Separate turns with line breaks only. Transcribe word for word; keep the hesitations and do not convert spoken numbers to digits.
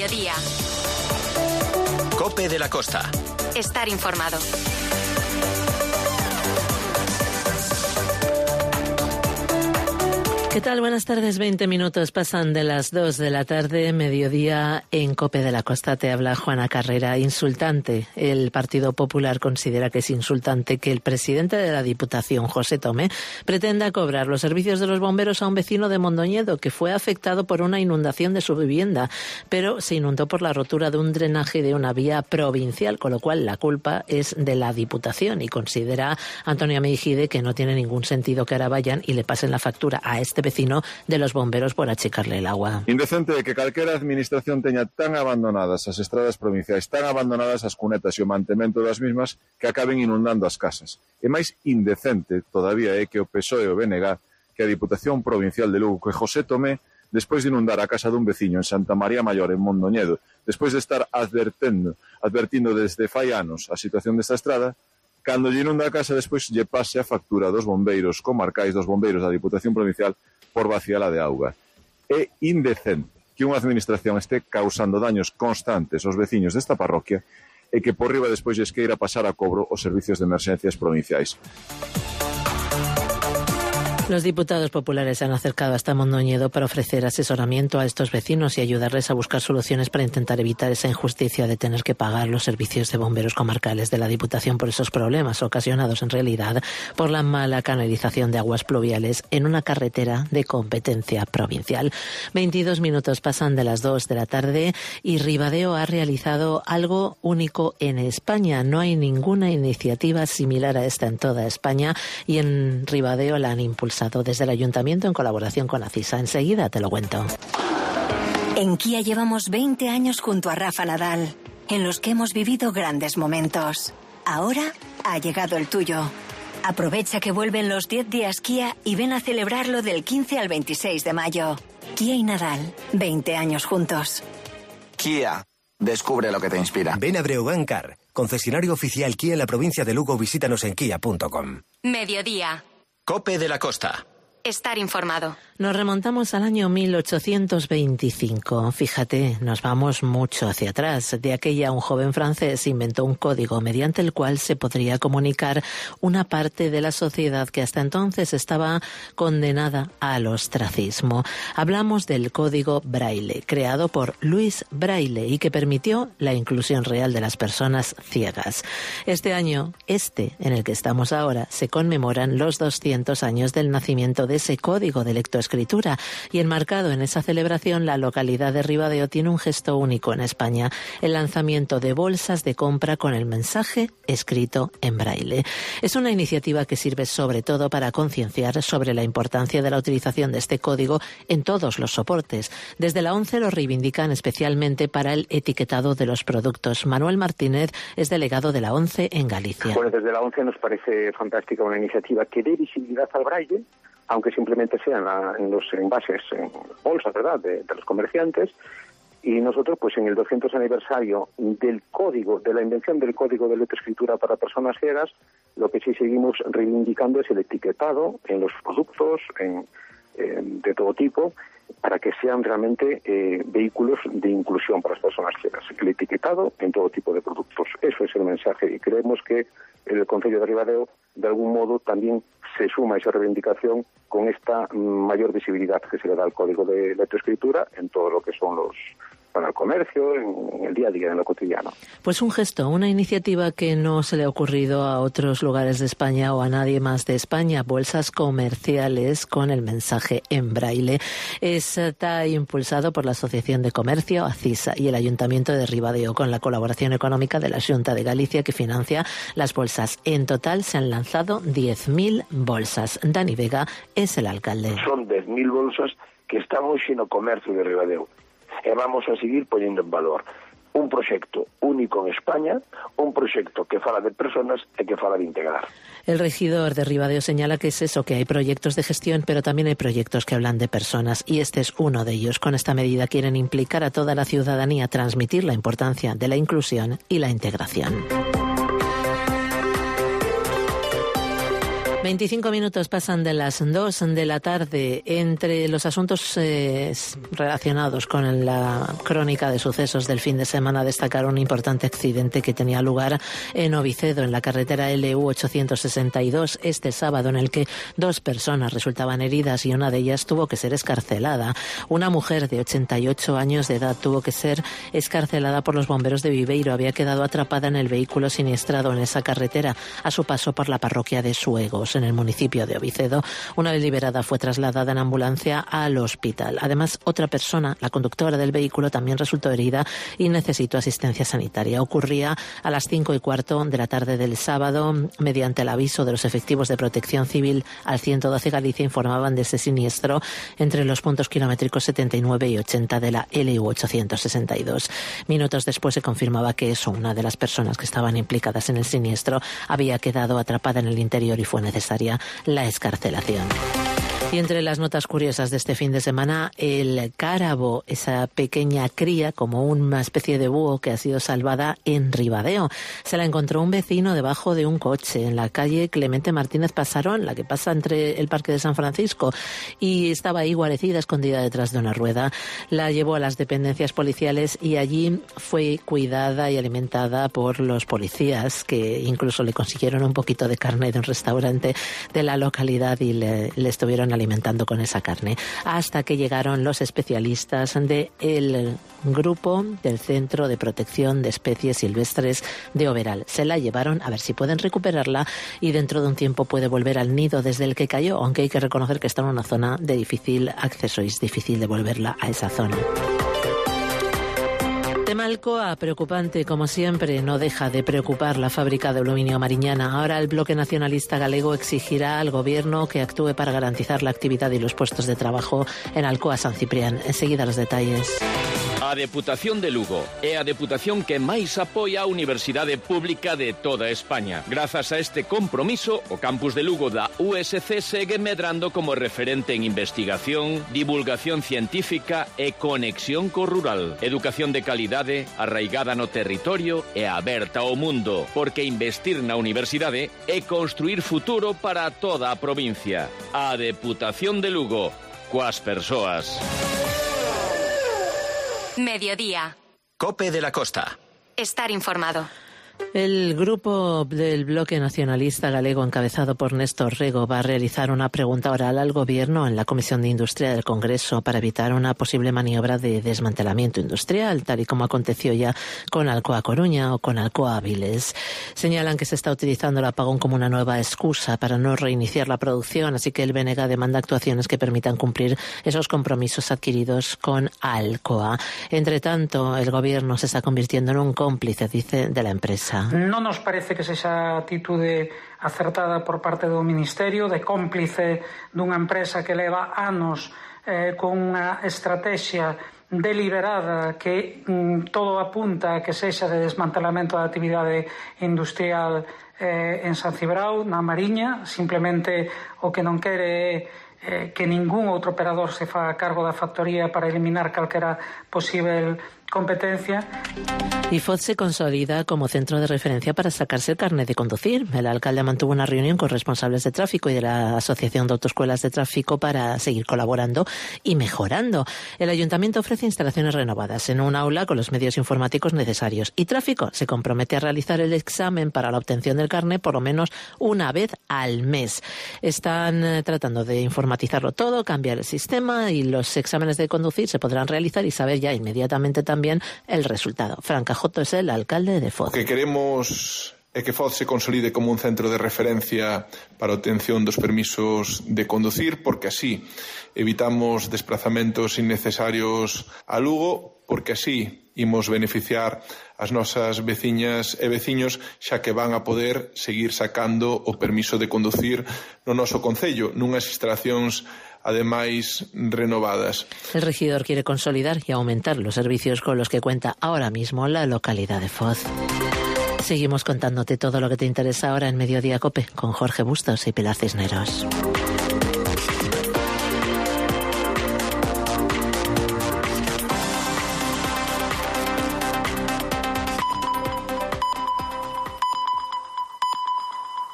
Mediodía.
COPE de la Costa.
Estar informado.
¿Qué tal? Buenas tardes. veinte minutos pasan de las dos de la tarde, mediodía en COPE de la Costa. Te habla Juana Carrera. Insultante. El Partido Popular considera que es insultante que el presidente de la Diputación, José Tomé, pretenda cobrar los servicios de los bomberos a un vecino de Mondoñedo que fue afectado por una inundación de su vivienda, pero se inundó por la rotura de un drenaje de una vía provincial, con lo cual la culpa es de la Diputación, y considera Antonio Meijide que no tiene ningún sentido que ahora vayan y le pasen la factura a este vecino de los bomberos por achicarle el agua.
Indecente que calquera administración teña tan abandonadas as estradas provinciais, tan abandonadas as cunetas e o mantemento das mismas, que acaben inundando as casas. E máis indecente todavía é que o P S O E e o B N G que a Diputación Provincial de Lugo, que José Tomé, despois de inundar a casa dun veciño en Santa María Maior, en Mondoñedo, despois de estar advertendo, advertindo desde fai anos a situación desta estrada, cando lle inunda a casa, despois lle pase a factura dos bombeiros comarcais, dos bombeiros da Diputación Provincial, por vaciala de auga. É indecente que unha administración este causando daños constantes aos veciños desta parroquia e que por riba despois lles queira pasar a cobro os servicios de emerxencias provinciais.
Los diputados populares se han acercado hasta Mondoñedo para ofrecer asesoramiento a estos vecinos y ayudarles a buscar soluciones para intentar evitar esa injusticia de tener que pagar los servicios de bomberos comarcales de la Diputación por esos problemas ocasionados en realidad por la mala canalización de aguas pluviales en una carretera de competencia provincial. veintidós minutos pasan de las dos de la tarde y Ribadeo ha realizado algo único en España. No hay ninguna iniciativa similar a esta en toda España y en Ribadeo la han impulsado desde el Ayuntamiento en colaboración con ACISA. Enseguida te lo cuento.
En Kia llevamos veinte años junto a Rafa Nadal, en los que hemos vivido grandes momentos. Ahora ha llegado el tuyo. Aprovecha que vuelven los diez días Kia y ven a celebrarlo del quince al veintiséis de mayo. Kia y Nadal, veinte años juntos.
Kia, descubre lo que te inspira.
Ven a Breogán Car, concesionario oficial Kia en la provincia de Lugo. Visítanos en kia punto com.
Mediodía.
COPE de la Costa.
Estar informado.
Nos remontamos al año mil ochocientos veinticinco. Fíjate, nos vamos mucho hacia atrás. De aquella, un joven francés inventó un código mediante el cual se podría comunicar una parte de la sociedad que hasta entonces estaba condenada al ostracismo. Hablamos del código Braille, creado por Louis Braille y que permitió la inclusión real de las personas ciegas. Este año, este en el que estamos ahora, se conmemoran los doscientos años del nacimiento de ese código de lectoescritura, y enmarcado en esa celebración, la localidad de Ribadeo tiene un gesto único en España: el lanzamiento de bolsas de compra con el mensaje escrito en braille. Es una iniciativa que sirve sobre todo para concienciar sobre la importancia de la utilización de este código en todos los soportes. Desde la ONCE lo reivindican especialmente para el etiquetado de los productos. Manuel Martínez es delegado de la ONCE en Galicia.
Bueno, desde la ONCE nos parece fantástica una iniciativa que dé visibilidad al braille, aunque simplemente sean en los envases, en bolsas, ¿verdad?, de, de los comerciantes. Y nosotros, pues en el doscientos aniversario del código, de la invención del código de lectoescritura para personas ciegas, lo que sí seguimos reivindicando es el etiquetado en los productos, en, en, de todo tipo, para que sean realmente eh, vehículos de inclusión para las personas ciegas. El etiquetado en todo tipo de productos. Eso es el mensaje, y creemos que el Concello de Ribadeo, de algún modo, también se suma a esa reivindicación con esta mayor visibilidad que se le da al código de lectoescritura en todo lo que son los, para el comercio, en el día a día, en lo cotidiano.
Pues un gesto, una iniciativa que no se le ha ocurrido a otros lugares de España o a nadie más de España. Bolsas comerciales con el mensaje en braille. Está impulsado por la Asociación de Comercio, ACISA, y el Ayuntamiento de Ribadeo, con la colaboración económica de la Xunta de Galicia, que financia las bolsas. En total se han lanzado diez mil bolsas. Dani Vega es el alcalde.
Son diez mil bolsas que están hoxe no comercio de Ribadeo. E vamos a seguir poñendo en valor un proxecto único en España, un proxecto que fala de personas e que fala de integrar.
El regidor de Ribadeo señala que es eso, que hay proyectos de gestión, pero también hay proyectos que hablan de personas, y este es uno de ellos. Con esta medida quieren implicar a toda la ciudadanía, transmitir la importancia de la inclusión y la integración. veinticinco minutos pasan de las dos de la tarde. Entre los asuntos eh, relacionados con la crónica de sucesos del fin de semana, destacar un importante accidente que tenía lugar en Ovicedo, en la carretera L U ochocientos sesenta y dos, este sábado, en el que dos personas resultaban heridas y una de ellas tuvo que ser escarcelada. Una mujer de ochenta y ocho años de edad tuvo que ser escarcelada por los bomberos de Viveiro. Había quedado atrapada en el vehículo siniestrado en esa carretera a su paso por la parroquia de Suegos, en el municipio de Ovicedo. Una vez liberada fue trasladada en ambulancia al hospital. Además, otra persona, la conductora del vehículo, también resultó herida y necesitó asistencia sanitaria. Ocurría a las cinco y cuarto de la tarde del sábado. Mediante el aviso de los efectivos de Protección Civil al ciento doce Galicia, informaban de ese siniestro entre los puntos kilométricos setenta y nueve y ochenta de la L U ochocientos sesenta y dos. Minutos después se confirmaba que eso, una de las personas que estaban implicadas en el siniestro, había quedado atrapada en el interior y fue necesaria la escarcelación. Y entre las notas curiosas de este fin de semana, el cárabo, esa pequeña cría, como una especie de búho que ha sido salvada en Ribadeo. Se la encontró un vecino debajo de un coche en la calle Clemente Martínez Pasarón, la que pasa entre el Parque de San Francisco, y estaba ahí guarecida, escondida detrás de una rueda. La llevó a las dependencias policiales y allí fue cuidada y alimentada por los policías, que incluso le consiguieron un poquito de carne de un restaurante de la localidad y le, le estuvieron alimentando con esa carne, hasta que llegaron los especialistas del grupo del Centro de Protección de Especies Silvestres de Overal. Se la llevaron a ver si pueden recuperarla y dentro de un tiempo puede volver al nido desde el que cayó, aunque hay que reconocer que está en una zona de difícil acceso y es difícil devolverla a esa zona. Tema Alcoa, preocupante como siempre, no deja de preocupar la fábrica de aluminio Mariñana. Ahora el Bloque Nacionalista Galego exigirá al Gobierno que actúe para garantizar la actividad y los puestos de trabajo en Alcoa San Ciprián. Enseguida los detalles.
A Deputación de Lugo é a deputación que máis apoia a Universidade Pública de toda España. Grazas a este compromiso, o campus de Lugo da U S C segue medrando como referente en investigación, divulgación científica e conexión co rural. Educación de calidade, arraigada no territorio e aberta ao mundo, porque investir na universidade é construir futuro para toda a provincia. A Deputación de Lugo, coas persoas.
Mediodía.
COPE de la Costa.
Estar informado.
El grupo del Bloque Nacionalista Galego, encabezado por Néstor Rego, va a realizar una pregunta oral al Gobierno en la Comisión de Industria del Congreso para evitar una posible maniobra de desmantelamiento industrial, tal y como aconteció ya con Alcoa Coruña o con Alcoa Avilés. Señalan que se está utilizando el apagón como una nueva excusa para no reiniciar la producción, así que el B N G demanda actuaciones que permitan cumplir esos compromisos adquiridos con Alcoa. Entre tanto, el Gobierno se está convirtiendo en un cómplice, dice, de la empresa.
Non nos parece que sexa atitude acertada por parte do Ministerio, de cómplice dunha empresa que leva anos eh, con unha estrategia deliberada que mm, todo apunta a que sexa de desmantelamento da actividade industrial eh, en San Cibrao, na Mariña. Simplemente o que non quere é eh, que ningún outro operador se fa a cargo da factoría para eliminar calquera posible competencia.
Y F O Z se consolida como centro de referencia para sacarse el carnet de conducir. El alcalde mantuvo una reunión con responsables de tráfico y de la Asociación de Autoescuelas de Tráfico para seguir colaborando y mejorando. El ayuntamiento ofrece instalaciones renovadas en un aula con los medios informáticos necesarios. Y Tráfico se compromete a realizar el examen para la obtención del carnet por lo menos una vez al mes. Están eh, tratando de informatizarlo todo, cambiar el sistema y los exámenes de conducir se podrán realizar y saber ya inmediatamente también también el resultado. Fran Cajoto es el alcalde de F O Z.
O que queremos é que F O Z se consolide como un centro de referencia para a obtención dos permisos de conducir, porque así evitamos desplazamentos innecesarios a Lugo, porque así imos beneficiar as nosas veciñas e veciños, xa que van a poder seguir sacando o permiso de conducir no noso concello, nunhas instalacións ademais renovadas.
El regidor quiere consolidar y aumentar los servicios con los que cuenta ahora mismo la localidad de F O Z. Seguimos contándote todo lo que te interesa ahora en Mediodía COPE con Jorge Bustos y Pilar Cisneros.